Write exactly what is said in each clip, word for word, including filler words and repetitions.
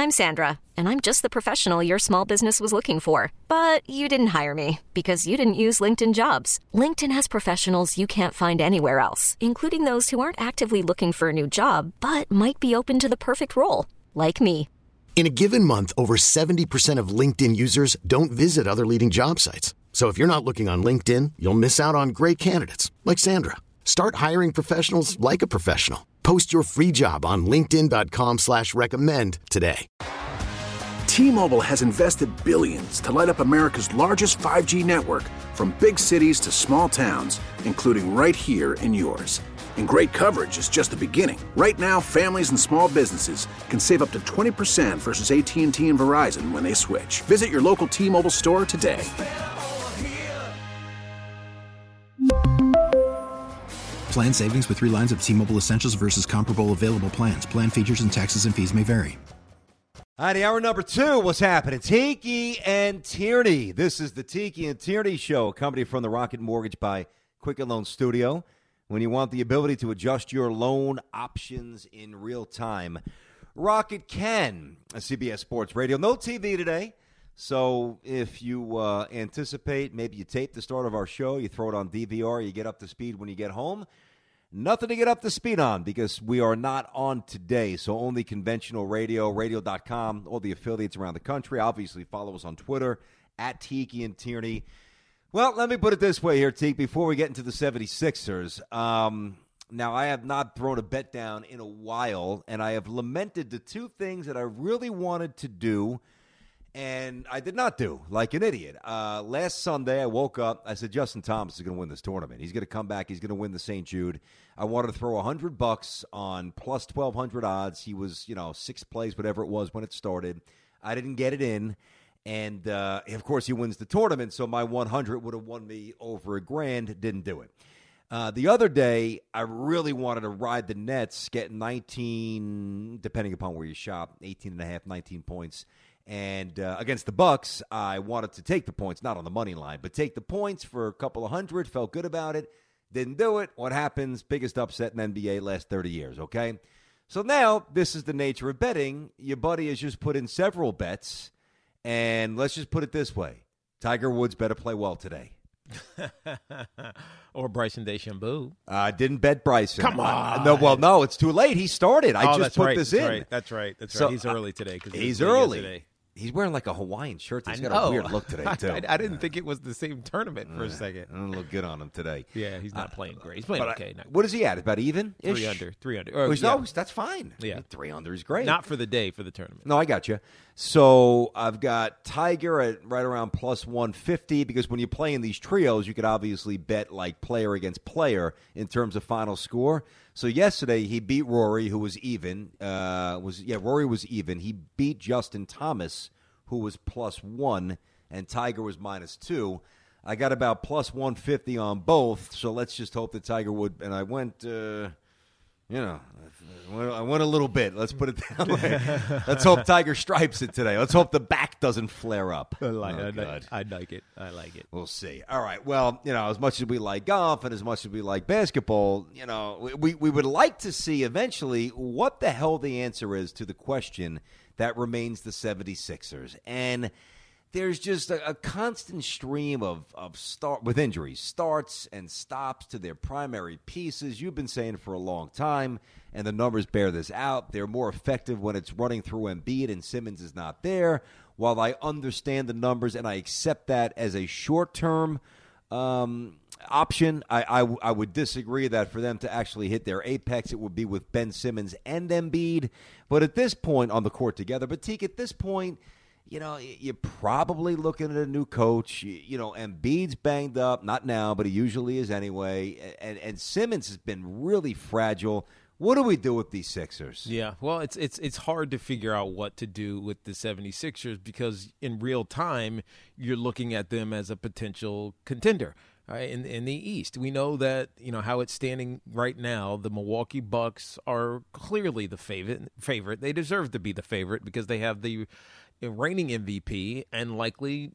I'm Sandra, and I'm just the professional your small business was looking for. But you didn't hire me because you didn't use LinkedIn Jobs. LinkedIn has professionals you can't find anywhere else, including those who aren't actively looking for a new job, but might be open to the perfect role, like me. In a given month, over seventy percent of LinkedIn users don't visit other leading job sites. So if you're not looking on LinkedIn, you'll miss out on great candidates like Sandra. Start hiring professionals like a professional. Post your free job on linkedin dot com slash recommend today. T-Mobile has invested billions to light up America's largest five G network, from big cities to small towns, including right here in yours. And great coverage is just the beginning. Right now, families and small businesses can save up to twenty percent versus A T and T and Verizon when they switch. Visit your local T-Mobile store today. Plan savings with three lines of T-Mobile Essentials versus comparable available plans. Plan features and taxes and fees may vary. All right, hour number two, what's happening? Tiki and Tierney. This is the Tiki and Tierney Show, a company from the Rocket Mortgage by Quicken Loan Studio. When you want the ability to adjust your loan options in real time, Rocket can. C B S Sports Radio. No T V today. So if you uh, anticipate, maybe you tape the start of our show, you throw it on D V R, you get up to speed when you get home. Nothing to get up to speed on because we are not on today. So only conventional radio, radio dot com, all the affiliates around the country. Obviously, follow us on Twitter, at Tiki and Tierney. Well, let me put it this way here, Teak, before we get into the seventy-sixers. Um, now, I have not thrown a bet down in a while, and I have lamented the two things that I really wanted to do, and I did not do, like an idiot. Uh, last Sunday, I woke up. I said, Justin Thomas is going to win this tournament. He's going to come back. He's going to win the Saint Jude. I wanted to throw one hundred bucks on plus twelve hundred odds. He was, you know, sixth place, whatever it was when it started. I didn't get it in. And, uh, of course, he wins the tournament, so my one hundred would have won me over a grand. Didn't do it. Uh, the other day, I really wanted to ride the Nets, get nineteen, depending upon where you shop, eighteen and a half, nineteen points. And uh, against the Bucks, I wanted to take the points, not on the money line, but take the points for a couple of hundred. Felt good about it. Didn't do it. What happens? Biggest upset in N B A last thirty years, okay? So now, this is the nature of betting. Your buddy has just put in several bets. And let's just put it this way. Tiger Woods better play well today. Or Bryson DeChambeau. I uh, didn't bet Bryson. Come on. Uh, no, well, no, it's too late. He started. I oh, just put right, this that's in. Right, that's right. That's so, right. He's early today. Cause he's early. Yesterday. He's wearing like a Hawaiian shirt. He's I got know. a weird look today, too. I, I didn't think it was the same tournament for uh, a second. I don't look good on him today. Yeah, he's not uh, playing great. He's playing okay. I, what is he at? About even? Three under. Three under. Or, oh, yeah. No, that's fine. Yeah. Three under is great. Not for the day, for the tournament. No, I got you. So I've got Tiger at right around plus one fifty because when you play in these trios, you could obviously bet like player against player in terms of final score. So yesterday he beat Rory, who was even. Uh, was yeah, Rory was even. He beat Justin Thomas, who was plus one, and Tiger was minus two. I got about plus one fifty on both, so let's just hope that Tiger would. And I went, uh, you know, I went a little bit. Let's put it that way. Let's hope Tiger stripes it today. Let's hope the back doesn't flare up. I like, oh, I, like, I like it. I like it. We'll see. All right. Well, you know, as much as we like golf and as much as we like basketball, you know, we, we would like to see eventually what the hell the answer is to the question that remains the seventy-sixers. And there's just a, a constant stream of, of start with injuries, starts and stops to their primary pieces. You've been saying for a long time, and the numbers bear this out. They're more effective when it's running through Embiid and Simmons is not there. While I understand the numbers and I accept that as a short-term um, option, I, I, I would disagree that for them to actually hit their apex, it would be with Ben Simmons and Embiid. But at this point on the court together, but Teak, at this point, you know, you're probably looking at a new coach. You know, Embiid's banged up, not now, but he usually is anyway. And, and Simmons has been really fragile. What do we do with these Sixers? Yeah, well, it's it's it's hard to figure out what to do with the seventy-sixers because in real time, you're looking at them as a potential contender. Right, in in the East, we know that you know how it's standing right now. The Milwaukee Bucks are clearly the favorite. Favorite, they deserve to be the favorite because they have the reigning M V P and likely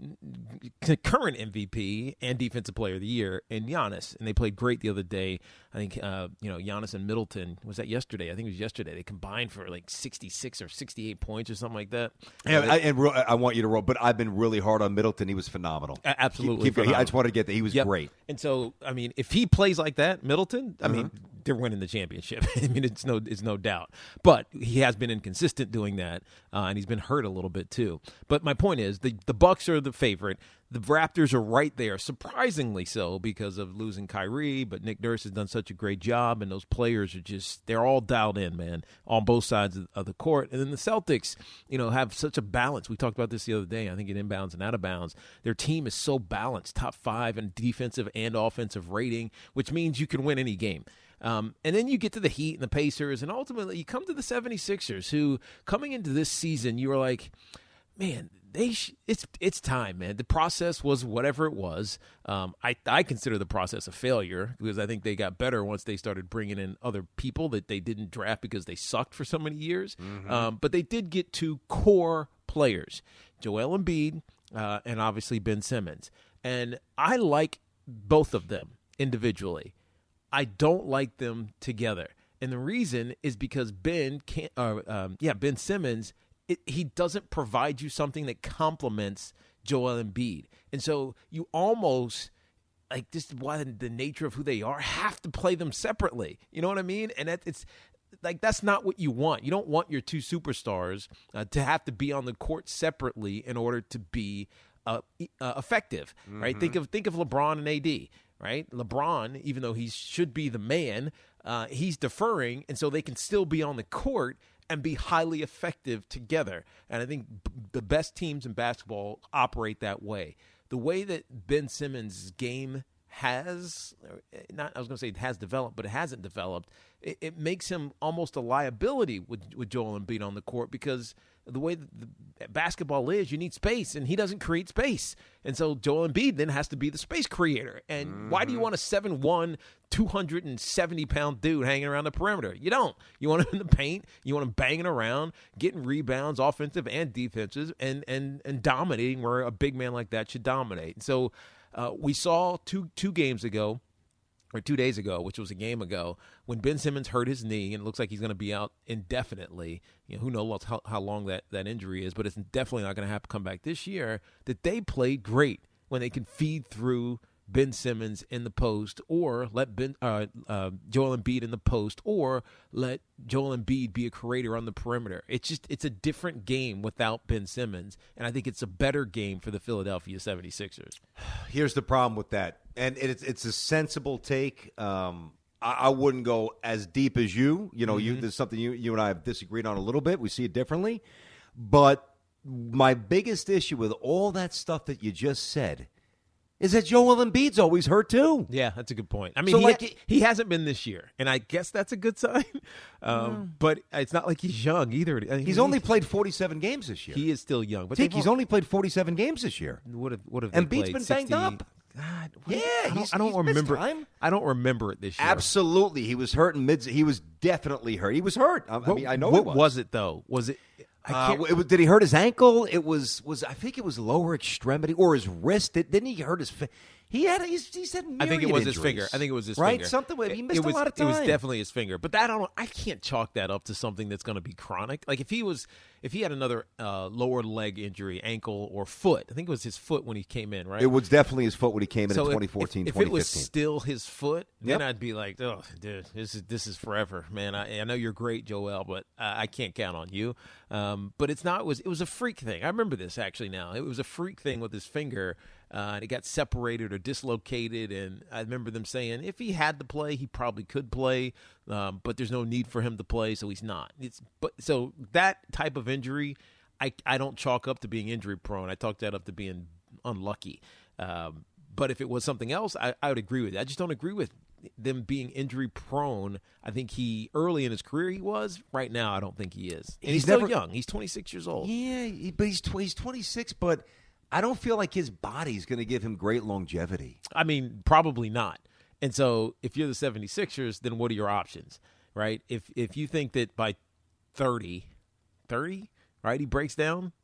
current M V P and Defensive Player of the Year in Giannis. And they played great the other day. I think, uh, you know, Giannis and Middleton, was that yesterday? I think it was yesterday. They combined for like sixty-six or sixty-eight points or something like that. Yeah, and I, and re- I want you to roll, but I've been really hard on Middleton. He was phenomenal. Absolutely. Keep, keep, I just wanted to get that. He was yep. great. And so, I mean, if he plays like that, Middleton, I Mm-hmm. mean, they're winning the championship. I mean, it's no, it's no doubt. But he has been inconsistent doing that, uh, and he's been hurt a little bit too. But my point is, the the Bucks are the favorite. The Raptors are right there, surprisingly so, because of losing Kyrie. But Nick Nurse has done such a great job, and those players are just—they're all dialed in, man, on both sides of, of the court. And then the Celtics, you know, have such a balance. We talked about this the other day. I think in inbounds and out of bounds, their team is so balanced, top five in defensive and offensive rating, which means you can win any game. Um, and then you get to the Heat and the Pacers, and ultimately you come to the seventy-sixers, who coming into this season, you were like, man, they sh- it's it's time, man. The process was whatever it was. Um, I, I consider the process a failure because I think they got better once they started bringing in other people that they didn't draft because they sucked for so many years. Mm-hmm. Um, but they did get two core players, Joel Embiid uh, and obviously Ben Simmons. And I like both of them individually. I don't like them together. And the reason is because Ben can't, uh, um, yeah, Ben Simmons, it, he doesn't provide you something that complements Joel Embiid. And so you almost, like, this is why the nature of who they are, have to play them separately. You know what I mean? And that, it's like, that's not what you want. You don't want your two superstars uh, to have to be on the court separately in order to be uh, uh, effective, mm-hmm. right? Think of think of LeBron and A D. Right? LeBron, even though he should be the man, uh, he's deferring, and so they can still be on the court and be highly effective together. And I think b- the best teams in basketball operate that way. The way that Ben Simmons' game has, not I was going to say it has developed, but it hasn't developed, it, it makes him almost a liability with, with Joel Embiid on the court because the way that the basketball is, you need space, and he doesn't create space. And so Joel Embiid then has to be the space creator. And mm-hmm. why do you want a seven one, two hundred seventy pound dude hanging around the perimeter? You don't. You want him in the paint. You want him banging around, getting rebounds, offensive and defensive, and and and dominating where a big man like that should dominate. And so uh, we saw two two games ago, or two days ago, which was a game ago, when Ben Simmons hurt his knee, and it looks like he's going to be out indefinitely. You know, who knows how, how long that, that injury is, but it's definitely not going to have to come back this year, that they played great when they can feed through Ben Simmons in the post, or let Ben uh, uh, Joel Embiid in the post, or let Joel Embiid be a creator on the perimeter. It's just it's a different game without Ben Simmons, and I think it's a better game for the Philadelphia seventy-sixers. Here's the problem with that, and it's it's a sensible take. Um, I, I wouldn't go as deep as you. You know, mm-hmm. you there's something you you and I have disagreed on a little bit. We see it differently, but my biggest issue with all that stuff that you just said is that Joel Embiid's always hurt too. Yeah, that's a good point. I mean, so he, like, ha- he hasn't been this year, and I guess that's a good sign. Um, yeah. But it's not like he's young either. I mean, he's only played forty-seven games this year. He is still young. But Tink, he's only played forty-seven games this year. What have, what have Embiid's been sixty? banged up. God, yeah, I don't, he's, I don't he's remember. Time. I don't remember it this year. Absolutely, he was hurt in mid. He was definitely hurt. He was hurt. I, what, I mean, I know. What it was. was it though? Was it? Uh, it was, did he hurt his ankle? It was was I think it was lower extremity or his wrist. It, didn't he hurt his? Fi- he had he's, he said I think it was injuries. his finger. I think it was his right? finger. Something he missed it was, a lot of time. It was definitely his finger. But that I don't. I can't chalk that up to something that's going to be chronic. Like if he was, if he had another uh, lower leg injury, ankle or foot. I think it was his foot when he came in. Right. It was definitely his foot when he came in so in if, twenty fourteen, if, if twenty fifteen. If it was still his foot, yep. then I'd be like, oh, dude, this is this is forever, man. I, I know you're great, Joel, but uh, I can't count on you. Um, but it's not. It was it was a freak thing. I remember this actually. Now it was a freak thing with his finger. Uh, and it got separated or dislocated, and I remember them saying if he had to play, he probably could play, um, but there's no need for him to play, so he's not. It's but so that type of injury, I I don't chalk up to being injury prone. I chalk that up to being unlucky. Um, but if it was something else, I, I would agree with it. I just don't agree with them being injury prone. I think he early in his career he was. Right now, I don't think he is. And he's, he's still never, young. He's twenty-six years old. Yeah, but he's tw- he's twenty-six, but I don't feel like his body's going to give him great longevity. I mean, probably not. And so if you're the seventy-sixers, then what are your options, right? If if you think that by thirty, thirty, right, he breaks down,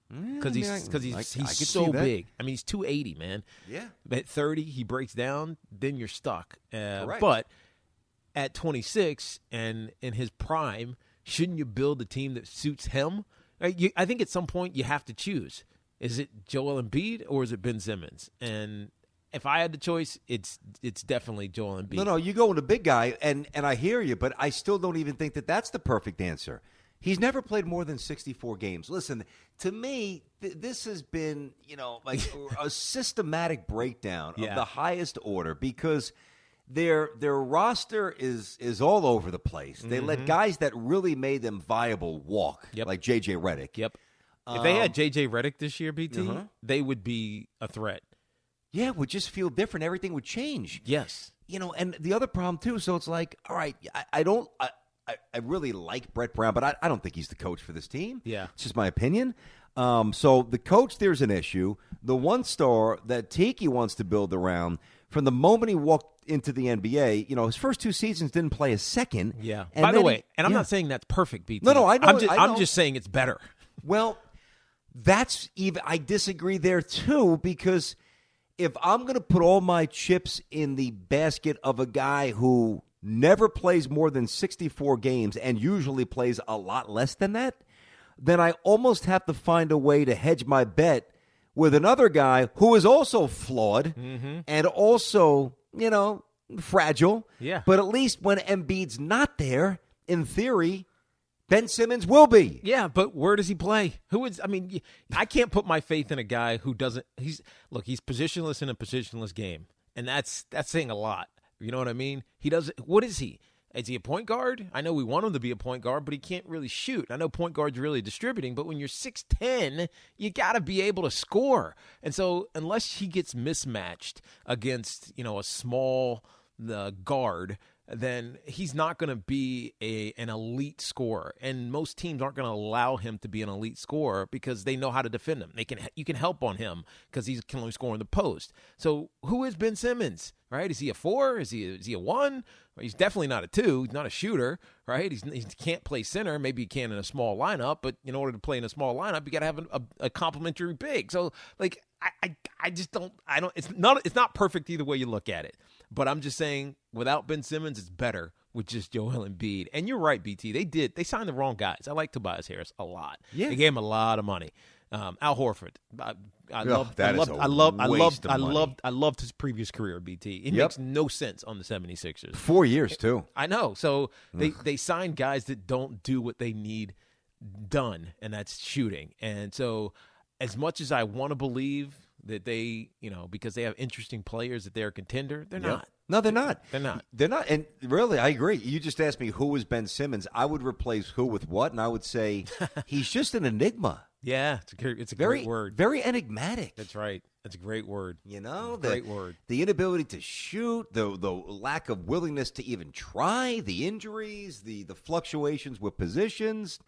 Because I he's mean, because he's I- I he's could so see that. big. I mean, he's two eighty, man. Yeah. At thirty, he breaks down. Then you're stuck. Uh, Correct. but at twenty-six and in his prime, shouldn't you build a team that suits him? Uh, you, I think at some point you have to choose: is it Joel Embiid or is it Ben Simmons? And if I had the choice, it's it's definitely Joel Embiid. No, no, you go with the big guy, and, and I hear you, but I still don't even think that that's the perfect answer. He's never played more than sixty-four games. Listen, to me, th- this has been, you know, like a systematic breakdown of Yeah. the highest order because their their roster is is all over the place. They let guys that really made them viable walk, Yep. like J J Redick. Yep. If they Um, had J J Redick this year, B T, Uh-huh. they would be a threat. Yeah, it would just feel different. Everything would change. Yes. You know, and the other problem too. So it's like, all right, I, I don't, I, I, I really like Brett Brown, but I, I don't think he's the coach for this team. Yeah. It's just my opinion. Um, so the coach, there's an issue. The one star that Tiki wants to build around, from the moment he walked into the N B A, you know, his first two seasons didn't play a second. Yeah. And By the then way, he- and I'm yeah. not saying that's perfect, B T. No, no, I know I'm it- just, I I'm know. just saying it's better. Well, that's even. I disagree there too because if I'm going to put all my chips in the basket of a guy who never plays more than sixty-four games and usually plays a lot less than that, then I almost have to find a way to hedge my bet with another guy who is also flawed and also, you know, fragile. Yeah. But at least when Embiid's not there, in theory, Ben Simmons will be. Yeah, but where does he play? Who is? I mean, y- I can't put my faith in a guy who doesn't. He's look. He's positionless in a positionless game, and that's that's saying a lot. You know what I mean? He doesn't. What is he? Is he a point guard? I know we want him to be a point guard, but he can't really shoot. I know point guard's really distributing, but when you're six ten, you got to be able to score. And so, unless he gets mismatched against, you know, a small uh, guard, then he's not going to be a an elite scorer, and most teams aren't going to allow him to be an elite scorer because they know how to defend him. They can you can help on him because he can only score in the post. So who is Ben Simmons? Right? Is he a four? Is he is he a one? He's definitely not a two. He's not a shooter, right? He's, he can't play center. Maybe he can in a small lineup, but in order to play in a small lineup, you got to have a, a, a complementary big. So, like, I, I, I just don't. I don't. It's not. It's not perfect either way you look at it. But I'm just saying, without Ben Simmons, it's better with just Joel Embiid. And you're right, B T. They did. They signed the wrong guys. I like Tobias Harris a lot. Yeah. They gave him a lot of money. Um, Al Horford. I, I Ugh, loved. that I is loved. a I loved. I waste loved. of I money. loved. I loved his previous career. B T. It Yep. makes no sense on the seventy-sixers. Four years, too. I know. So they, they sign guys that don't do what they need done, and that's shooting. And so as much as I want to believe that they, you know, because they have interesting players that they're a contender, they're Yep. not. No, they're not. They're not. They're not. And really, I agree. You just asked me who was Ben Simmons. I would replace who with what, and I would say he's just an enigma. Yeah, it's a, great- it's a Very, great word. very enigmatic. That's right. That's a great word. You know, the, Great word. The inability to shoot, the the lack of willingness to even try, the injuries, the the fluctuations with positions.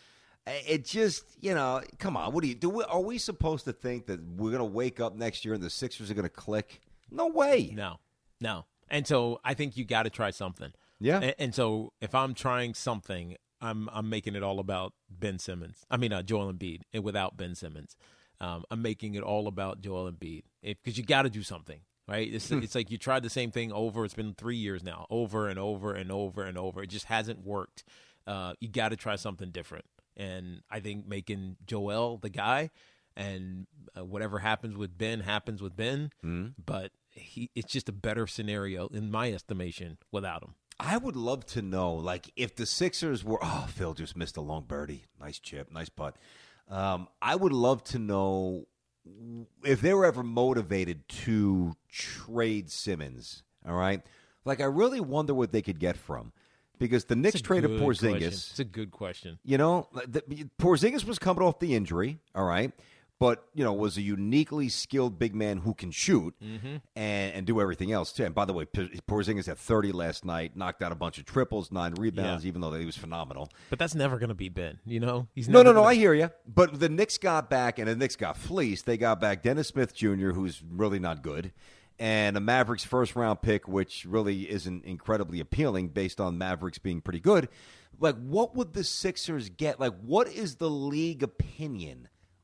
It just, you know, come on. What do you do? We, are we supposed to think that we're going to wake up next year and the Sixers are going to click? No way. No, no. And so I think you got to try something. Yeah. And, and so if I'm trying something, I'm I'm making it all about Ben Simmons. I mean, uh, Joel Embiid, and without Ben Simmons, um, I'm making it all about Joel Embiid because you got to do something, right? It's it's like you tried the same thing over. It's been three years now, over and over and over and over. It just hasn't worked. Uh, you got to try something different. And I think making Joel the guy, and uh, whatever happens with Ben happens with Ben. Mm-hmm. But he, it's just a better scenario in my estimation without him. I would love to know, like, if the Sixers were, oh, Phil just missed a long birdie. Nice chip, nice putt. Um, I would love to know if they were ever motivated to trade Simmons, all right? Like, I really wonder what they could get from. Because the Knicks It's a traded good Porzingis. question. It's a good question. You know, the, Porzingis was coming off the injury, all right? But, you know, was a uniquely skilled big man who can shoot Mm-hmm. and, and do everything else, too. And by the way, P- Porzingis had thirty last night, knocked out a bunch of triples, nine rebounds, Yeah. even though he was phenomenal. But that's never going to be Ben, you know? He's No, never no, no, gonna- I hear you. But the Knicks got back, and the Knicks got fleeced. They got back Dennis Smith Junior, who's really not good, and a Mavericks first-round pick, which really isn't incredibly appealing based on Mavericks being pretty good. Like, what would the Sixers get? Like, what is the league opinion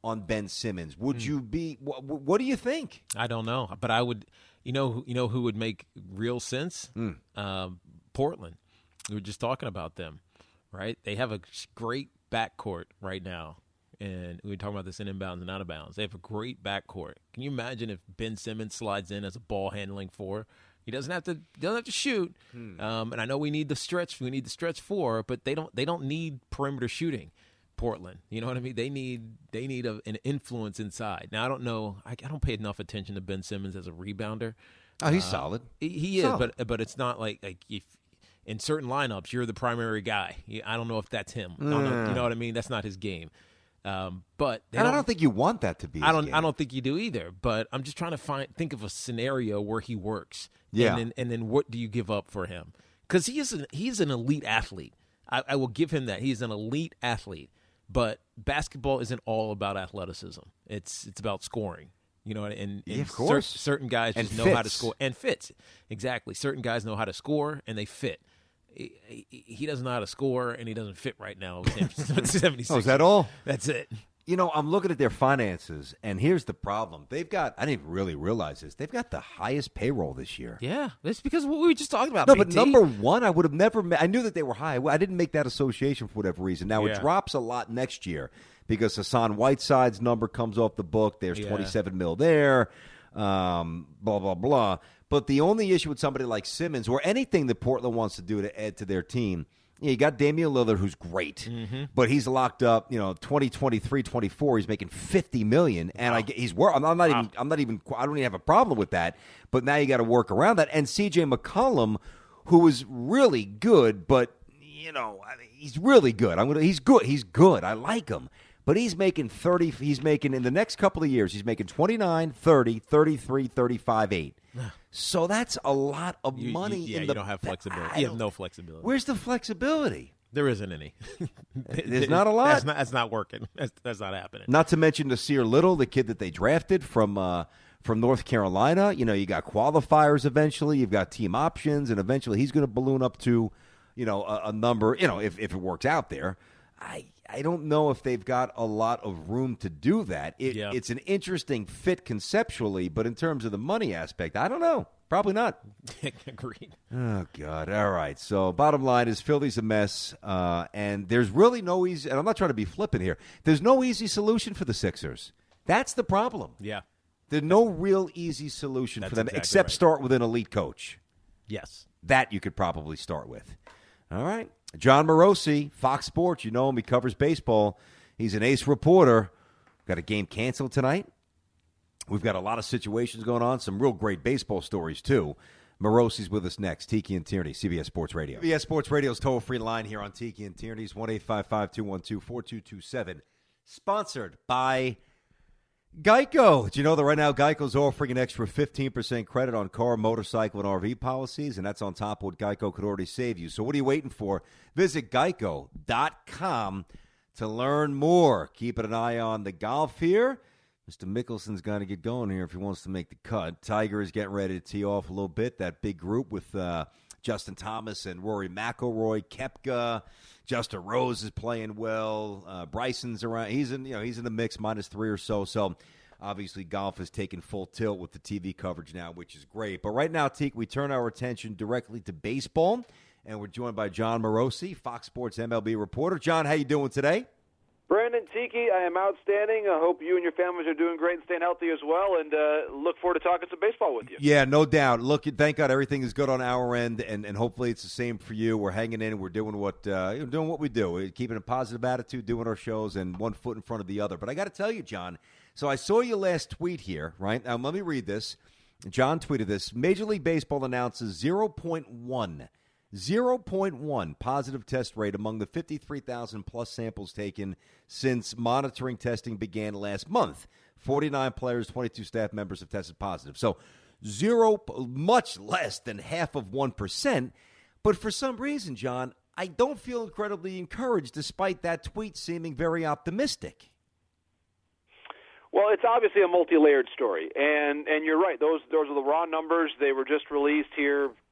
on Ben Simmons. Would mm. you be? Wh- what do you think? I don't know, but I would. You know, you know who would make real sense? Mm. Um, Portland. We were just talking about them, right? They have a great backcourt right now, and we were talking about this in inbounds and out of bounds. They have a great backcourt. Can you imagine if Ben Simmons slides in as a ball handling four? He doesn't have to. Doesn't have to shoot. Hmm. Um, and I know we need the stretch. We need the stretch four, but they don't. They don't need perimeter shooting. Portland, you know what I mean? They need. They need a, an influence inside. Now I don't know. I, I don't pay enough attention to Ben Simmons as a rebounder. Oh, he's uh, solid. He, he is, solid. but but it's not like like if in certain lineups you're the primary guy. I don't know if that's him. I don't know, you know what I mean? That's not his game. Um, but and I don't think you want that to be. His I don't. game. I don't think you do either. But I'm just trying to find think of a scenario where he works. Yeah. And then, and then what do you give up for him? Because he is an, he's an elite athlete. I, I will give him that. He's an elite athlete. But basketball isn't all about athleticism. It's it's about scoring. You know, and, and yeah, of cer- course. certain guys and just know fits. how to score and fits. Exactly. Certain guys know how to score and they fit. He, he, he doesn't know how to score and he doesn't fit right now with seventy-six. Oh, is that all? That's it. You know, I'm looking at their finances, and here's the problem. They've got, I didn't really realize this, they've got the highest payroll this year. Yeah, that's because what we were just talking about. No, B T. but number one, I would have never, ma- I knew that they were high. I didn't make that association for whatever reason. Now, yeah. it drops a lot next year because Hassan Whiteside's number comes off the book. There's yeah. twenty-seven mil there, um, blah, blah, blah. But the only issue with somebody like Simmons or anything that Portland wants to do to add to their team, yeah, you got Damian Lillard, who's great, mm-hmm. but he's locked up. You know, twenty twenty-three, twenty-four, he's making fifty million dollars, and wow. I he's work. I'm not, I'm not wow. even. I'm not even. I don't even have a problem with that. But now you got to work around that. And C J McCollum, who is really good, but you know, he's really good. I'm gonna. He's good. He's good. I like him. But he's making thirty. He's making in the next couple of years. He's making twenty-nine, thirty, thirty-three, thirty-five, eight. So that's a lot of you, money. You, yeah, in you the, don't have flexibility. I You don't, have no flexibility. Where's the flexibility? There isn't any. There's not a lot. That's not, that's not working. That's, that's not happening. Not to mention Nasir Little, the kid that they drafted from uh, from North Carolina. You know, you got qualifiers eventually. You've got team options, and eventually he's going to balloon up to, you know, a, a number. You know, if if it works out there. I I don't know if they've got a lot of room to do that. It, yeah. It's an interesting fit conceptually, but in terms of the money aspect, I don't know. Probably not. Agreed. Oh, God. All right. So bottom line is Philly's a mess, uh, and there's really no easy – and I'm not trying to be flippant here. There's no easy solution for the Sixers. That's the problem. Yeah. There's no real easy solution That's for them exactly except right. start with an elite coach. Yes. That you could probably start with. All right. John Morosi, Fox Sports. You know him. He covers baseball. He's an ace reporter. Got a game canceled tonight. We've got a lot of situations going on. Some real great baseball stories, too. Morosi's with us next. Tiki and Tierney, C B S Sports Radio. C B S Sports Radio's toll-free line here on Tiki and Tierney's one eight five five, two one two, four two two seven. Sponsored by Geico. Did you know that right now Geico's offering an extra fifteen percent credit on car, motorcycle, and R V policies, and that's on top of what Geico could already save you. So what are you waiting for? Visit geico dot com to learn more. Keeping an eye on the golf here. Mister Mickelson's got to get going here if he wants to make the cut. Tiger is getting ready to tee off a little bit. That big group with uh, Justin Thomas and Rory McIlroy, Koepka. Justin Rose is playing well. Uh, Bryson's around. He's in, you know, he's in the mix, minus three or so. So obviously golf is taking full tilt with the T V coverage now, which is great. But right now, Teak, we turn our attention directly to baseball, and we're joined by John Morosi, Fox Sports M L B reporter. John, how you doing today? Brandon, Tiki, I am outstanding. I hope you and your families are doing great and staying healthy as well, and uh, look forward to talking some baseball with you. Yeah, no doubt. Look, thank God everything is good on our end, and, and hopefully it's the same for you. We're hanging in, and we're doing what uh, doing what we do, we're keeping a positive attitude, doing our shows, and one foot in front of the other. But I got to tell you, John, so I saw your last tweet here, right? Now, let me read this. John tweeted this. Major League Baseball announces zero point one zero point one positive test rate among the fifty-three thousand plus samples taken since monitoring testing began last month. forty-nine players, twenty-two staff members have tested positive. So zero, much less than half of one percent. But for some reason, John, I don't feel incredibly encouraged despite that tweet seeming very optimistic. Well, it's obviously a multi-layered story, and and you're right. Those those are the raw numbers. They were just released here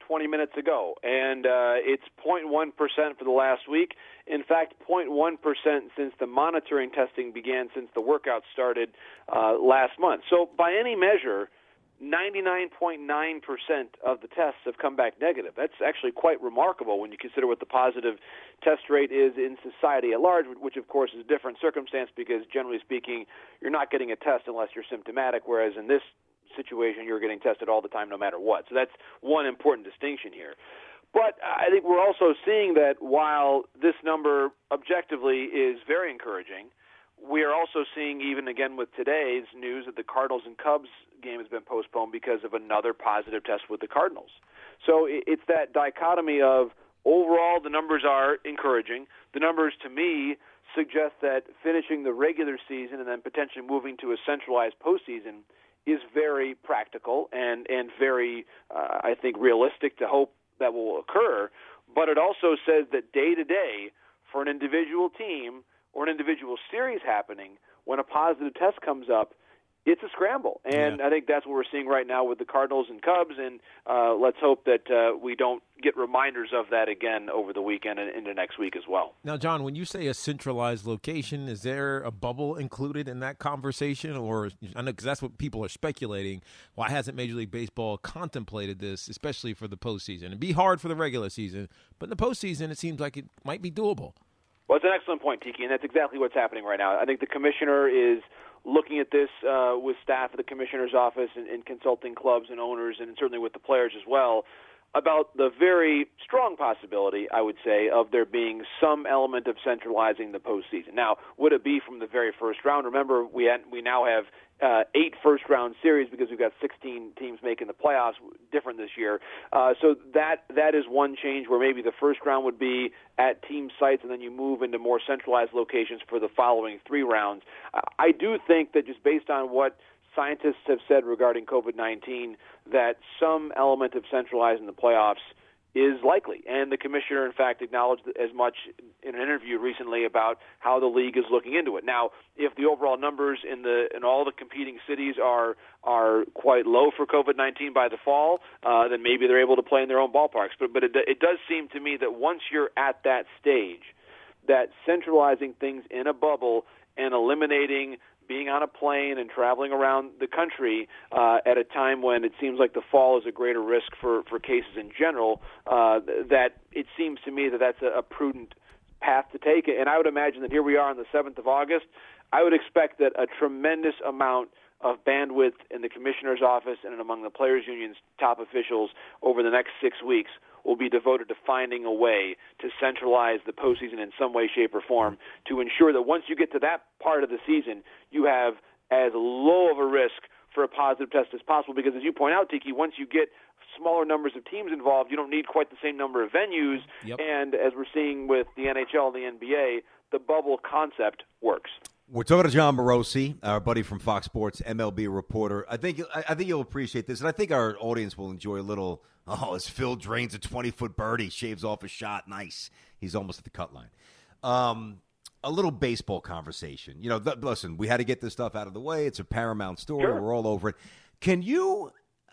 twenty minutes ago, and uh, it's zero point one percent for the last week. In fact, zero point one percent since the monitoring testing began, since the workout started uh, last month. So by any measure, ninety-nine point nine percent of the tests have come back negative. That's actually quite remarkable when you consider what the positive test rate is in society at large, which of course is a different circumstance because generally speaking, you're not getting a test unless you're symptomatic, whereas in this situation, you're getting tested all the time no matter what. So that's one important distinction here. But I think we're also seeing that while this number objectively is very encouraging, we are also seeing, even again with today's news, that the Cardinals and Cubs game has been postponed because of another positive test with the Cardinals. So it's that dichotomy of overall the numbers are encouraging. The numbers, to me, suggest that finishing the regular season and then potentially moving to a centralized postseason is very practical and, and very, uh, I think, realistic to hope that will occur. But it also says that day to day, for an individual team or an individual series happening, when a positive test comes up, it's a scramble. And yeah. I think that's what we're seeing right now with the Cardinals and Cubs, and uh, let's hope that uh, we don't get reminders of that again over the weekend and into next week as well. Now, John, when you say a centralized location, is there a bubble included in that conversation? Or I know because that's what people are speculating. Why hasn't Major League Baseball contemplated this, especially for the postseason? It'd be hard for the regular season, but in the postseason, it seems like it might be doable. Well, it's an excellent point, Tiki, and that's exactly what's happening right now. I think the commissioner is looking at this uh, with staff at the commissioner's office and, and consulting clubs and owners, and certainly with the players as well, about the very strong possibility, I would say, of there being some element of centralizing the postseason. Now, would it be from the very first round? Remember, we had, we now have uh, eight first-round series because we've got sixteen teams making the playoffs, different this year. Uh, so that that is one change where maybe the first round would be at team sites, and then you move into more centralized locations for the following three rounds. Uh, I do think that just based on what scientists have said regarding COVID nineteen, that some element of centralizing the playoffs is likely. And the commissioner, in fact, acknowledged as much in an interview recently about how the league is looking into it. Now, if the overall numbers in the in all the competing cities are are quite low for COVID nineteen by the fall, uh, then maybe they're able to play in their own ballparks. But but it, it does seem to me that once you're at that stage, that centralizing things in a bubble and eliminating being on a plane and traveling around the country uh, at a time when it seems like the fall is a greater risk for, for cases in general, uh, that it seems to me that that's a, a prudent path to take. And I would imagine that here we are on the seventh of August. I would expect that a tremendous amount of bandwidth in the commissioner's office and among the players' union's top officials over the next six weeks will be devoted to finding a way to centralize the postseason in some way, shape, or form to ensure that once you get to that part of the season, you have as low of a risk for a positive test as possible. Because as you point out, Tiki, once you get smaller numbers of teams involved, you don't need quite the same number of venues. Yep. And as we're seeing with the N H L and the N B A, the bubble concept works. We're talking to John Morosi, our buddy from Fox Sports, M L B reporter. I think I think you'll appreciate this, and I think our audience will enjoy a little, oh, as Phil drains a twenty-foot birdie, shaves off a shot, nice. He's almost at the cut line. Um, a little baseball conversation. You know, th- listen, we had to get this stuff out of the way. It's a paramount story. Sure. We're all over it. Can you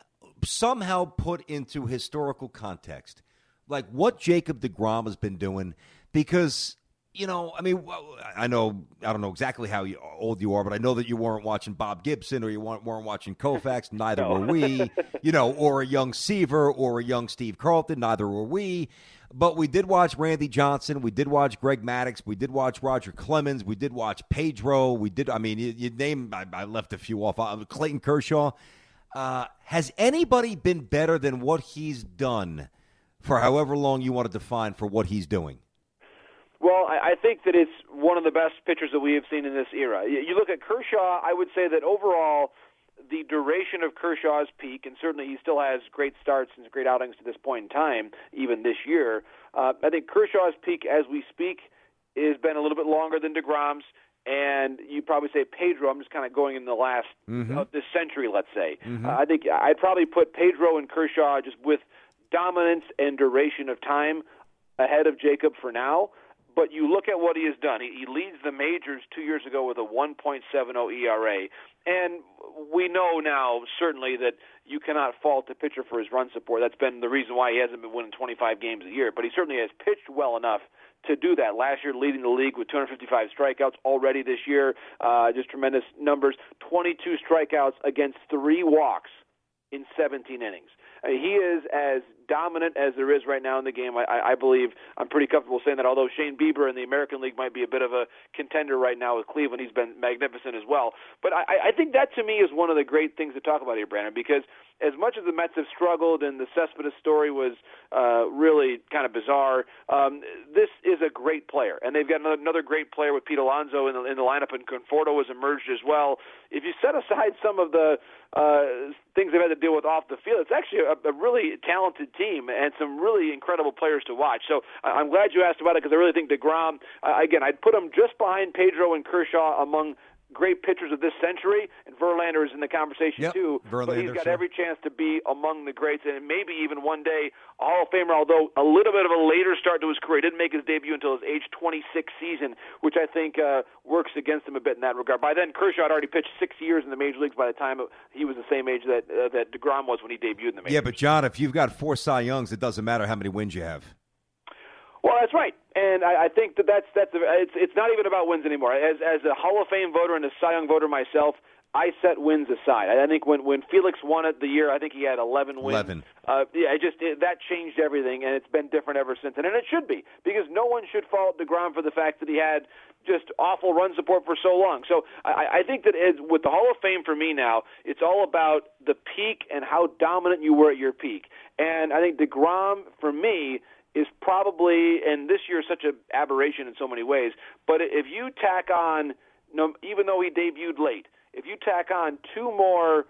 somehow put into historical context, like, what Jacob deGrom has been doing? Because – you know, I mean, I know, I don't know exactly how old you are, but I know that you weren't watching Bob Gibson or you weren't, weren't watching Koufax. Neither no. were we, you know, or a young Seaver or a young Steve Carlton. Neither were we. But we did watch Randy Johnson. We did watch Greg Maddux. We did watch Roger Clemens. We did watch Pedro. We did, I mean, you, you name, I, I left a few off. Uh, Clayton Kershaw. Uh, has anybody been better than what he's done for however long you want to define for what he's doing? Well, I think that it's one of the best pitchers that we have seen in this era. You look at Kershaw, I would say that overall the duration of Kershaw's peak, and certainly he still has great starts and great outings to this point in time, even this year. Uh, I think Kershaw's peak as we speak has been a little bit longer than DeGrom's, and you probably say Pedro, I'm just kind of going in the last mm-hmm. of this century, let's say. Mm-hmm. Uh, I think I'd probably put Pedro and Kershaw just with dominance and duration of time ahead of Jacob for now. But you look at what he has done. He, he leads the majors two years ago with a one point seven oh E R A. And we know now certainly that you cannot fault the pitcher for his run support. That's been the reason why he hasn't been winning twenty-five games a year. But he certainly has pitched well enough to do that. Last year, leading the league with two hundred fifty-five strikeouts already this year. Uh, just tremendous numbers. twenty-two strikeouts against three walks in seventeen innings. Uh, he is as dominant as there is right now in the game. I, I believe I'm pretty comfortable saying that, although Shane Bieber in the American League might be a bit of a contender right now with Cleveland. He's been magnificent as well. But I, I think that, to me, is one of the great things to talk about here, Brandon, because as much as the Mets have struggled and the Cespedes story was uh, really kind of bizarre, um, this is a great player. And they've got another, another great player with Pete Alonso in the, in the lineup, and Conforto has emerged as well. If you set aside some of the uh, things they've had to deal with off the field, it's actually a, a really talented team and some really incredible players to watch. So I'm glad you asked about it, because I really think DeGrom, uh, again, I'd put him just behind Pedro and Kershaw among great pitchers of this century, and Verlander is in the conversation yep, too. Verlander, but he's got sure. every chance to be among the greats, and maybe even one day a Hall of Famer, although a little bit of a later start to his career. He didn't make his debut until his age twenty-six season, which I think uh, works against him a bit in that regard. By then, Kershaw had already pitched six years in the major leagues by the time he was the same age that uh, that DeGrom was when he debuted in the major Yeah, leagues. but John, if you've got four Cy Youngs, it doesn't matter how many wins you have. Well, that's right, and I, I think that that's that's a, it's it's not even about wins anymore. As as a Hall of Fame voter and a Cy Young voter myself, I set wins aside. I think when when Felix won it the year, I think he had eleven wins. Eleven. Uh, yeah, it just it, that changed everything, and it's been different ever since. And, and it should be, because no one should fault DeGrom for the fact that he had just awful run support for so long. So I, I think that as, with the Hall of Fame for me now, it's all about the peak and how dominant you were at your peak. And I think DeGrom, for me, is probably, and this year is such an aberration in so many ways, but if you tack on, even though he debuted late, if you tack on two more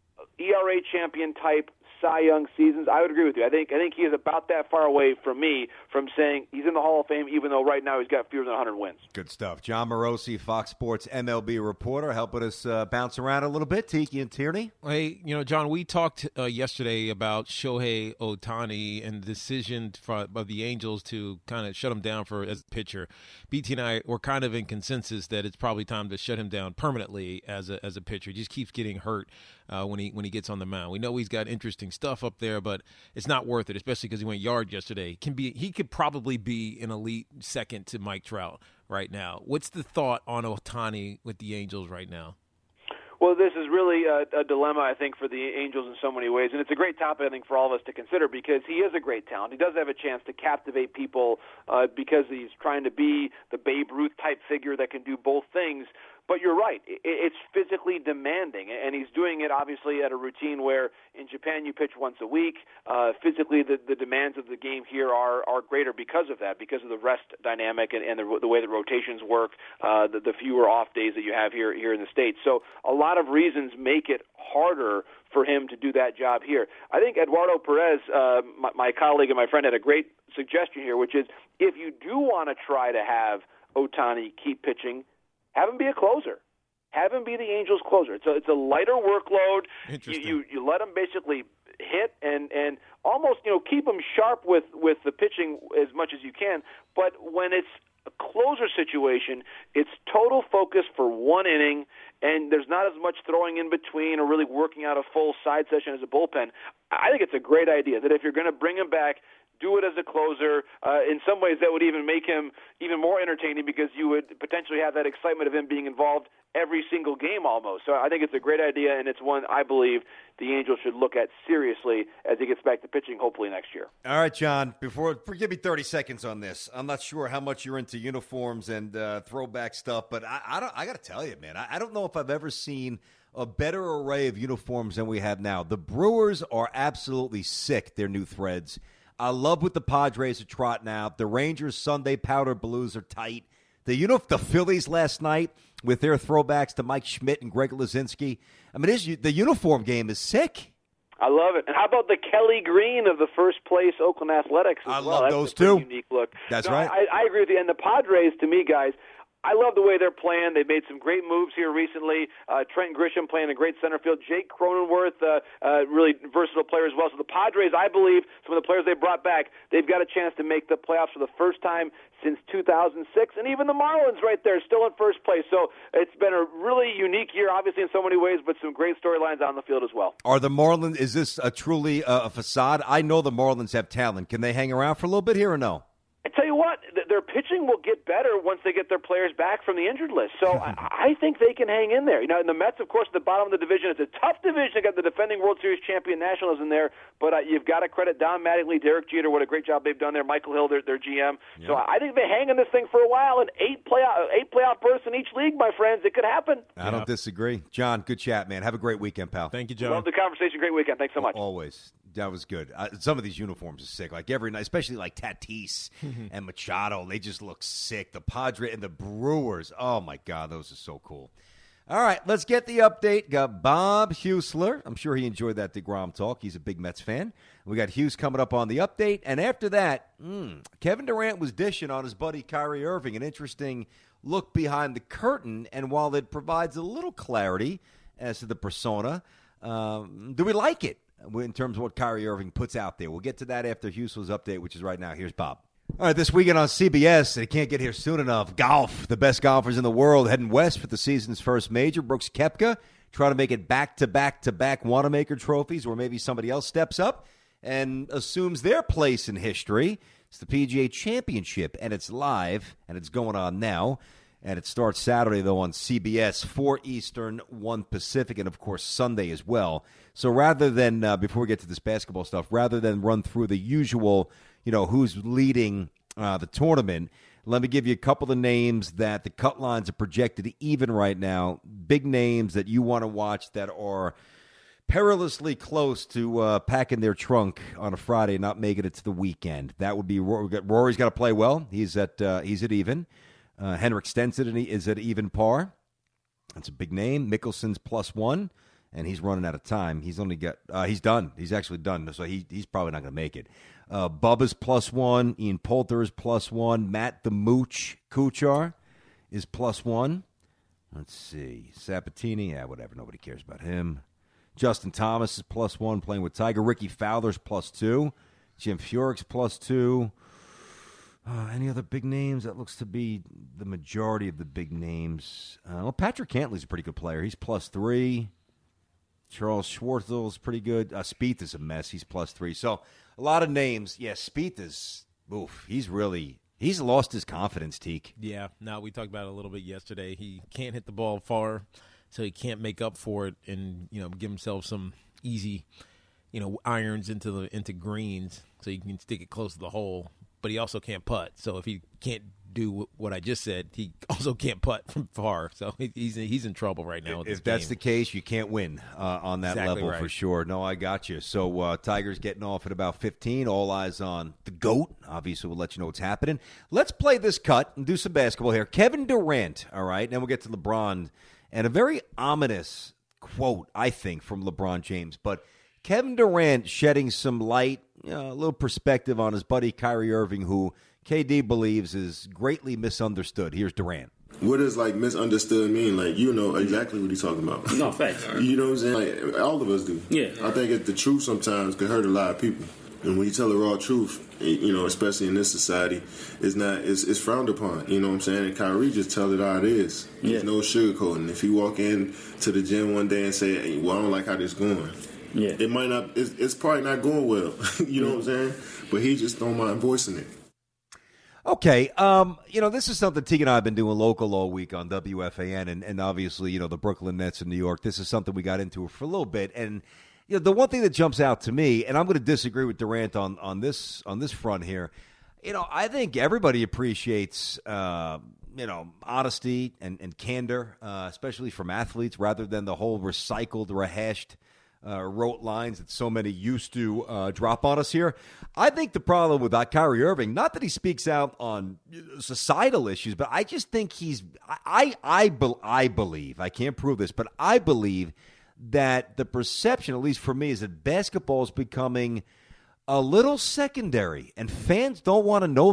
E R A champion type Cy Young seasons, I would agree with you. I think I think he is about that far away from me from saying he's in the Hall of Fame, even though right now he's got fewer than one hundred wins. Good stuff. John Morosi, Fox Sports M L B reporter, helping us uh, bounce around a little bit. Tiki and Tierney. Hey, you know, John, we talked uh, yesterday about Shohei Ohtani and the decision for, of the Angels to kind of shut him down for as a pitcher. B T and I were kind of in consensus that it's probably time to shut him down permanently as a as a pitcher. He just keeps getting hurt uh, when he when he gets on the mound. We know he's got interesting stuff up there, but it's not worth it, especially because he went yard yesterday. Can be he could probably be an elite second to Mike Trout right now. What's the thought on Ohtani with the Angels right now? Well, this is really a, a dilemma, I think, for the Angels in so many ways, and it's a great topic, I think, for all of us to consider, because he is a great talent. He does have a chance to captivate people uh, because he's trying to be the Babe Ruth-type figure that can do both things. But you're right. It's physically demanding, and he's doing it, obviously, at a routine where in Japan you pitch once a week. Uh, physically, the, the demands of the game here are, are greater because of that, because of the rest dynamic and, and the, the way the rotations work, uh, the, the fewer off days that you have here, here in the States. So a lot of reasons make it harder for him to do that job here. I think Eduardo Perez, uh, my, my colleague and my friend, had a great suggestion here, which is if you do want to try to have Ohtani keep pitching, have him be a closer. Have him be the Angels' closer. It's a, it's a lighter workload. You, you you let him basically hit and, and almost, you know, keep him sharp with, with the pitching as much as you can. But when it's a closer situation, it's total focus for one inning, and there's not as much throwing in between or really working out a full side session as a bullpen. I think it's a great idea that if you're going to bring him back, do it as a closer. Uh, in some ways, that would even make him even more entertaining, because you would potentially have that excitement of him being involved every single game almost. So I think it's a great idea, and it's one I believe the Angels should look at seriously as he gets back to pitching hopefully next year. All right, John, before forgive me thirty seconds on this. I'm not sure how much you're into uniforms and uh, throwback stuff, but I, I, don't, I got to tell you, man, I, I don't know if I've ever seen a better array of uniforms than we have now. The Brewers are absolutely sick, their new threads. I love what the Padres are trotting out. The Rangers' Sunday powder blues are tight. The you know the Phillies last night with their throwbacks to Mike Schmidt and Greg Luzinski. I mean, it is, the uniform game is sick. I love it. And how about the Kelly Green of the first place Oakland Athletics as I well? love That's those a pretty too. Unique look. That's no, right. I, I agree with you. And the Padres, to me, guys, I love the way they're playing. They've made some great moves here recently. Uh, Trent Grisham playing a great center field. Jake Cronenworth, uh, uh, really versatile player as well. So the Padres, I believe, some of the players they brought back, they've got a chance to make the playoffs for the first time since two thousand six, and even the Marlins right there still in first place. So it's been a really unique year, obviously in so many ways, but some great storylines on the field as well. Are the Marlins, is this a truly uh, a facade? I know the Marlins have talent. Can they hang around for a little bit here or no? I tell you what, th- their pitching will get better once they get their players back from the injured list. So I-, I think they can hang in there. You know, and the Mets, of course, at the bottom of the division. It's a tough division. They got the defending World Series champion Nationals in there, but uh, you've got to credit Don Mattingly, Derek Jeter, what a great job they've done there. Michael Hill, their, their G M. Yeah. So I think they hang in this thing for a while. And eight playoff, eight playoff berths in each league, my friends. It could happen. I yeah. don't disagree, John. Good chat, man. Have a great weekend, pal. Thank you, John. Love the conversation. Great weekend. Thanks so much. Always. That was good. Uh, some of these uniforms are sick. Like every night, especially like Tatis and Machado. They just look sick. The Padres and the Brewers. Oh, my God. Those are so cool. All right, let's get the update. Got Bob Husler. I'm sure he enjoyed that DeGrom talk. He's a big Mets fan. We got Hughes coming up on the update. And after that, mm, Kevin Durant was dishing on his buddy Kyrie Irving. An interesting look behind the curtain. And while it provides a little clarity as to the persona, um, do we like it? In terms of what Kyrie Irving puts out there. We'll get to that after Husler's update, which is right now. Here's Bob. All right, this weekend on C B S, they can't get here soon enough. Golf. The best golfers in the world heading west for the season's first major. Brooks Koepka trying to make it back-to-back-to-back Wanamaker trophies, or maybe somebody else steps up and assumes their place in history. It's the P G A Championship, and it's live, and it's going on now. And it starts Saturday, though, on C B S, four Eastern, one Pacific, and, of course, Sunday as well. So rather than, uh, before we get to this basketball stuff, rather than run through the usual, you know, who's leading uh, the tournament, let me give you a couple of names that the cut lines are projected to even right now. Big names that you want to watch that are perilously close to uh, packing their trunk on a Friday and not making it to the weekend. That would be Rory. Rory's got to play well. He's at uh, he's at even. Uh, Henrik Stenson is at even par. That's a big name. Mickelson's plus one, and he's running out of time. He's only got uh, he's done. He's actually done, so he he's probably not going to make it. Uh, Bubba's plus one. Ian Poulter is plus one. Matt the Mooch Kuchar is plus one. Let's see. Sabatini, yeah, whatever. Nobody cares about him. Justin Thomas is plus one, playing with Tiger. Ricky Fowler's plus two. Jim Furyk's plus two. Uh, any other big names? That looks to be the majority of the big names. Uh, well, Patrick Cantley's a pretty good player. He's plus three. Charles Schwartzel's pretty good. Uh, Spieth is a mess. He's plus three. So a lot of names. Yeah, Spieth is, oof, he's really, he's lost his confidence, Teak. Yeah, no, we talked about it a little bit yesterday. He can't hit the ball far, so he can't make up for it and, you know, give himself some easy, you know, irons into the into greens so he can stick it close to the hole. But he also can't putt. So if he can't do what I just said, he also can't putt from far. So he's he's in trouble right now. If that's game. the case, you can't win uh, on that exactly level right. for sure. No, I got you. So uh, Tiger's getting off at about fifteen. All eyes on the GOAT. Obviously, we'll let you know what's happening. Let's play this cut and do some basketball here. Kevin Durant, all right? Then we'll get to LeBron. And a very ominous quote, I think, from LeBron James. But Kevin Durant shedding some light, you know, a little perspective on his buddy Kyrie Irving, who K D believes is greatly misunderstood. Here's Durant. What does, like, misunderstood mean? Like, you know exactly what he's talking about. No, facts. You know what I'm saying? Like, all of us do. Yeah. I think it, the truth sometimes can hurt a lot of people. And when you tell the raw truth, you know, especially in this society, it's not it's, it's frowned upon. You know what I'm saying? And Kyrie just tell it how it is. Yeah. There's no sugarcoating. If you walk in to the gym one day and say, hey, well, I don't like how this going. Yeah. It might not, it's, it's probably not going well. You know what I'm saying? But he just don't mind voicing it. Okay, um, you know, this is something Teague and I have been doing local all week on W F A N, and, and obviously, you know, the Brooklyn Nets in New York. This is something we got into for a little bit, and you know, the one thing that jumps out to me, and I'm going to disagree with Durant on, on this on this front here. You know, I think everybody appreciates, uh, you know, honesty and, and candor, uh, especially from athletes, rather than the whole recycled, rehashed, uh, rote lines that so many used to uh, drop on us here. I think the problem with uh, Kyrie Irving, not that he speaks out on societal issues, but I just think he's, I, I, I, I believe, I can't prove this, but I believe that the perception, at least for me, is that basketball is becoming a little secondary, and fans don't want to know that.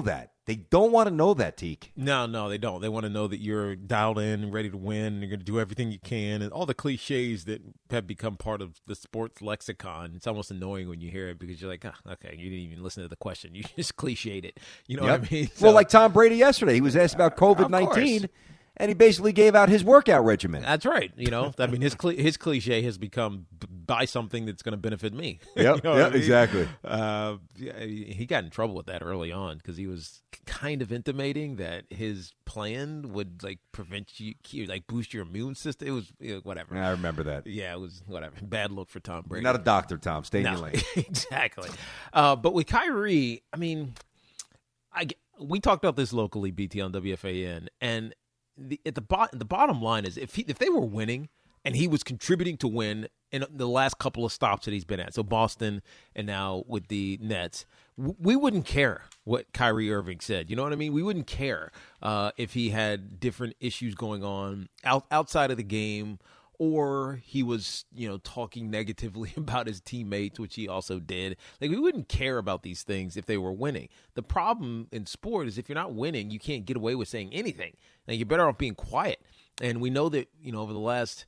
They don't want to know that, Teak. No, no, they don't. They want to know that you're dialed in and ready to win, and you're going to do everything you can, and all the cliches that have become part of the sports lexicon. It's almost annoying when you hear it because you're like, oh, okay, you didn't even listen to the question. You just cliched it. You know Yep. what I mean? So, Well, like Tom Brady yesterday. He was asked about COVID nineteen, and he basically gave out his workout regimen. That's right. You know, I mean, his cli- his cliche has become b- buy something that's going to benefit me. Yep, You know what yep, I mean? exactly. Uh, yeah, he got in trouble with that early on because he was kind of intimating that his plan would like prevent you, like boost your immune system. It was you know, whatever. I remember that. Yeah, it was whatever. Bad look for Tom Brady. You're not a doctor, Tom. Stay in no, your lane. exactly. Uh, but with Kyrie, I mean, I we talked about this locally, B T on W F A N, and the, at the bot, the bottom line is if he, if they were winning and he was contributing to win in the last couple of stops that he's been at, so Boston and now with the Nets, w- we wouldn't care what Kyrie Irving said. You know what I mean? We wouldn't care uh, if he had different issues going on out, outside of the game, or he was, you know, talking negatively about his teammates, which he also did. Like, we wouldn't care about these things if they were winning. The problem in sport is if you're not winning, you can't get away with saying anything. Now, you're better off being quiet. And we know that, you know, over the last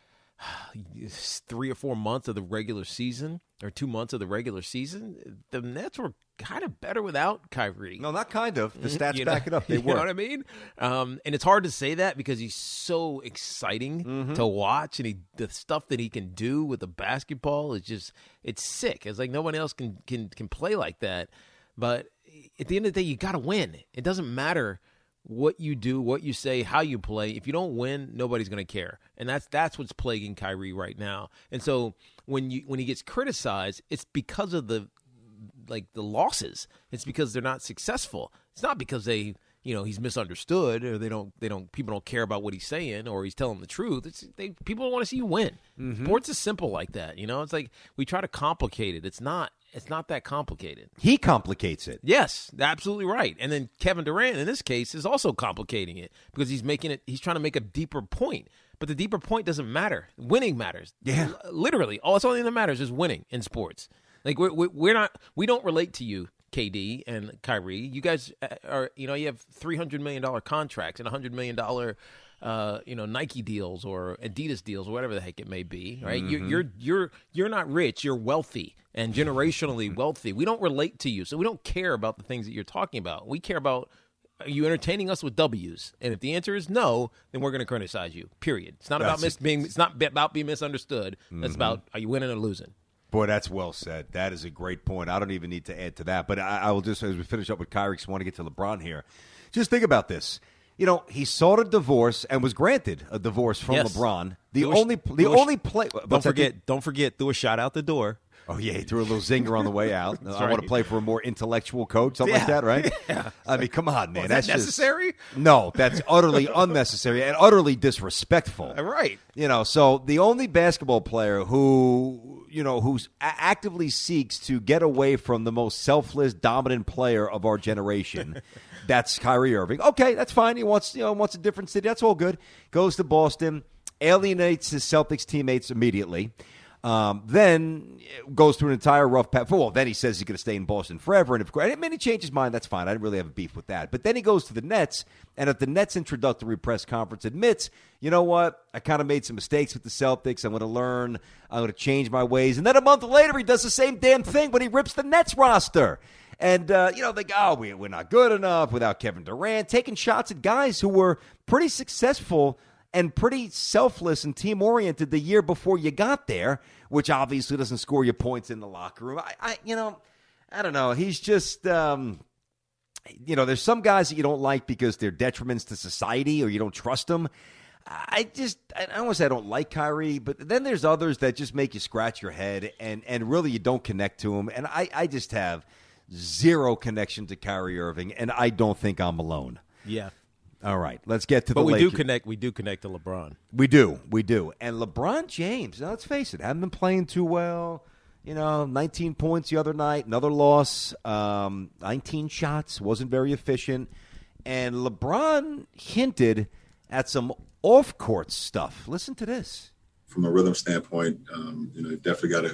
three or four months of the regular season, or two months of the regular season, the Nets were kind of better without Kyrie. No, not kind of. The stats You know- back it up. They you were. know what I mean? Um, and it's hard to say that because he's so exciting Mm-hmm. to watch, and he the stuff that he can do with the basketball is just it's sick. It's like no one else can can can play like that. But at the end of the day, you got to win. It doesn't matter what you do, what you say, how you play. If you don't win, nobody's going to care. And that's that's what's plaguing Kyrie right now. And so when you when he gets criticized, it's because of the like the losses. It's because they're not successful. It's not because they, you know, he's misunderstood or they don't they don't people don't care about what he's saying or he's telling the truth. It's they people want to see you win. Mm-hmm. Sports is simple like that, you know? It's like we try to complicate it. It's not it's not that complicated. He complicates it. Yes, absolutely right. And then Kevin Durant, in this case, is also complicating it because he's making it. He's trying to make a deeper point, but the deeper point doesn't matter. Winning matters. Yeah, L- literally, all that's all that matters is winning in sports. Like we're we're not we don't relate to you, K D and Kyrie. You guys are you know you have three hundred million dollar contracts and a hundred million dollar. Uh, you know, Nike deals or Adidas deals or whatever the heck it may be, right? Mm-hmm. You're, you're you're you're not rich. You're wealthy and generationally wealthy. We don't relate to you, so we don't care about the things that you're talking about. We care about are you entertaining us with W's, and if the answer is no, then we're going to criticize you. Period. It's not That's about mis- being. It's not about being misunderstood. Mm-hmm. It's about are you winning or losing. Boy, that's well said. That is a great point. I don't even need to add to that. But I, I will just, as we finish up with Kyrie, because I want to get to LeBron here. Just think about this. You know, he sought a divorce and was granted a divorce from Yes. LeBron. The Do a- only, the do a- only play. Don't forget. Don't forget. Threw a shot out the door. Oh, yeah, he threw a little zinger on the way out. I right. want to play for a more intellectual coach, something like Yeah. that, right? Yeah. I mean, come on, man. Was that's that necessary? Just, no, that's utterly unnecessary and utterly disrespectful. Right. You know, so the only basketball player who, you know, who's a- actively seeks to get away from the most selfless, dominant player of our generation, that's Kyrie Irving. Okay, that's fine. He wants, you know, wants a different city. That's all good. Goes to Boston, alienates his Celtics teammates immediately. Um, then goes through an entire rough patch. Well, then he says he's going to stay in Boston forever. And if I mean, he changed his mind, that's fine. I didn't really have a beef with that. But then he goes to the Nets, and at the Nets introductory press conference admits, you know what? I kind of made some mistakes with the Celtics. I'm going to learn. I'm going to change my ways. And then a month later, he does the same damn thing, but he rips the Nets roster. And, uh, you know, they go, oh, we, we're not good enough without Kevin Durant, taking shots at guys who were pretty successful and pretty selfless and team-oriented the year before you got there, which obviously doesn't score you points in the locker room. I, I you know, I don't know. He's just, um, you know, there's some guys that you don't like because they're detriments to society or you don't trust them. I just, I don't want to say I don't like Kyrie, but then there's others that just make you scratch your head and, and really you don't connect to him. And I, I just have zero connection to Kyrie Irving, and I don't think I'm alone. Yeah. All right, let's get to but the we Lakers. do connect. We do connect to LeBron. We do, we do. And LeBron James, now let's face it, haven't been playing too well. You know, nineteen points the other night, another loss, um, nineteen shots, wasn't very efficient. And LeBron hinted at some off-court stuff. Listen to this. From a rhythm standpoint, um, you know, definitely got to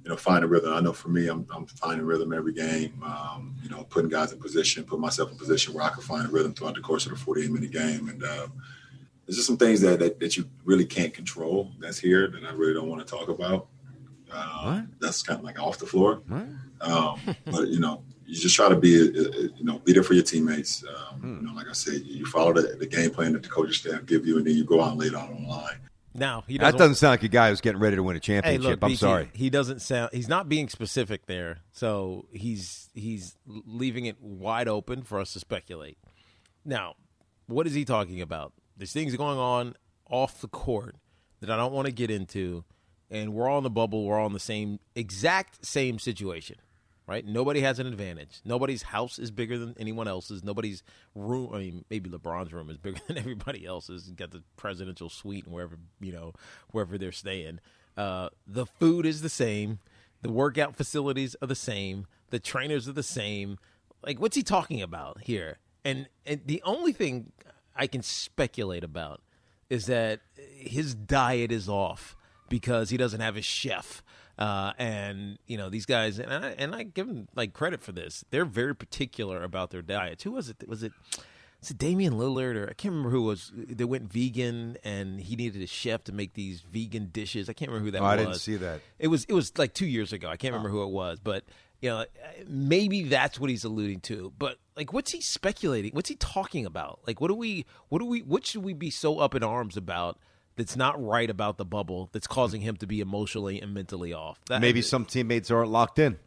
you know, find a rhythm. I know for me, I'm, I'm finding rhythm every game, um, you know, putting guys in position, put myself in position where I can find a rhythm throughout the course of the forty-eight minute game. And uh, there's just some things that, that, that you really can't control that's here that I really don't want to talk about. Uh, that's kind of like off the floor. Um, but, you know, you just try to be, you know, be there for your teammates. Um, hmm. You know, like I said, you follow the, the game plan that the coaching staff give you, and then you go out and lay it out on the line. Now, he doesn't, that doesn't sound like a guy who's getting ready to win a championship. Hey, look, I'm B T, sorry. He doesn't sound. He's not being specific there, so he's he's leaving it wide open for us to speculate. Now, what is he talking about? There's things going on off the court that I don't want to get into, and we're all in the bubble. We're all in the same exact same situation. Right? Nobody has an advantage. Nobody's house is bigger than anyone else's. Nobody's room, I mean, maybe LeBron's room is bigger than everybody else's. He's got the presidential suite and wherever, you know, wherever they're staying. Uh, the food is the same. The workout facilities are the same. The trainers are the same. Like, what's he talking about here? And, and the only thing I can speculate about is that his diet is off because he doesn't have a chef. Uh, and, you know, these guys, and I, and I give them, like, credit for this. They're very particular about their diets. Who was it? Was it, was it Damian Lillard? Or I can't remember who was. They went vegan, and he needed a chef to make these vegan dishes. I can't remember who that oh, was. I didn't see that. It was, it was like two years ago. I can't remember oh. who it was. But, you know, maybe that's what he's alluding to. But, like, what's he speculating? What's he talking about? Like, what do we, what do we, what should we be so up in arms about that's not right about the bubble that's causing him to be emotionally and mentally off? That, Maybe some teammates aren't locked in.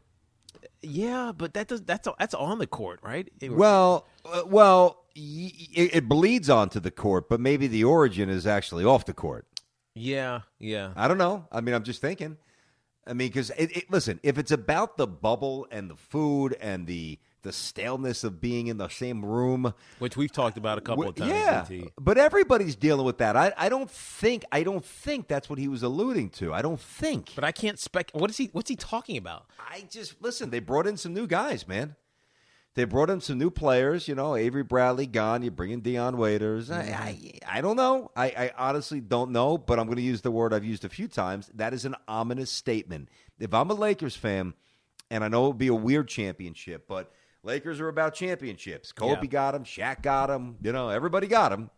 Yeah, but that does that's that's on the court, right? It, well, uh, well, y- it, it bleeds onto the court, but maybe the origin is actually off the court. Yeah, yeah. I don't know. I mean, I'm just thinking. I mean, because it, it, listen, if it's about the bubble and the food and the the staleness of being in the same room, which we've talked about a couple of times. Yeah, B T. But everybody's dealing with that. I, I don't think I don't think that's what he was alluding to. I don't think. But I can't spec. What is he? What's he talking about? I just listen. They brought in some new guys, man. They brought in some new players. You know, Avery Bradley gone. You bring in Dion Waiters. Mm-hmm. I, I I don't know. I, I honestly don't know. But I'm going to use the word I've used a few times. That is an ominous statement. If I'm a Lakers fan, and I know it would be a weird championship, but Lakers are about championships. Kobe yeah. got him. Shaq got him. You know, everybody got him.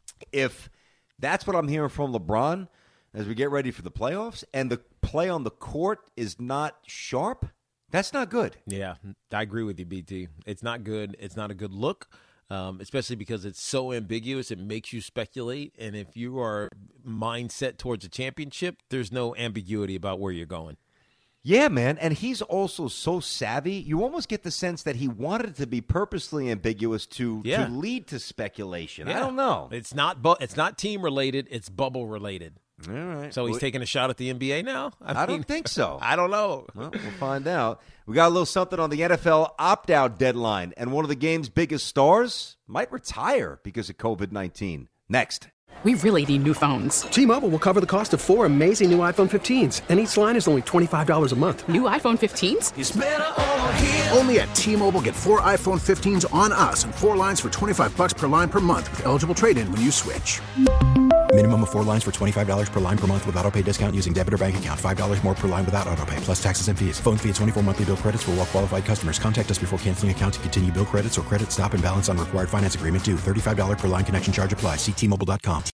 If that's what I'm hearing from LeBron as we get ready for the playoffs, and the play on the court is not sharp, that's not good. Yeah, I agree with you, B T. It's not good. It's not a good look, um, especially because it's so ambiguous. It makes you speculate. And if you are mindset towards a championship, there's no ambiguity about where you're going. Yeah, man, and he's also so savvy. You almost get the sense that he wanted it to be purposely ambiguous to, yeah. to lead to speculation. Yeah. I don't know. It's not bu- It's not team related. It's bubble related. All right. So he's well, taking a shot at the N B A now? I, I mean, don't think so. I don't know. Well, we'll find out. We got a little something on the N F L opt-out deadline, and one of the game's biggest stars might retire because of covid nineteen. Next. We really need new phones. T-Mobile will cover the cost of four amazing new iPhone fifteens, and each line is only twenty-five dollars a month. New iPhone fifteens? It's better over here. Only at T-Mobile, get four iPhone fifteens on us and four lines for twenty-five dollars per line per month with eligible trade-in when you switch. Minimum of four lines for twenty-five dollars per line per month with autopay discount using debit or bank account. five dollars more per line without autopay, plus taxes and fees. Phone fee at twenty-four monthly bill credits for well-qualified customers. Contact us before canceling account to continue bill credits or credit stop and balance on required finance agreement due. thirty-five dollars per line connection charge applies. See T Mobile dot com.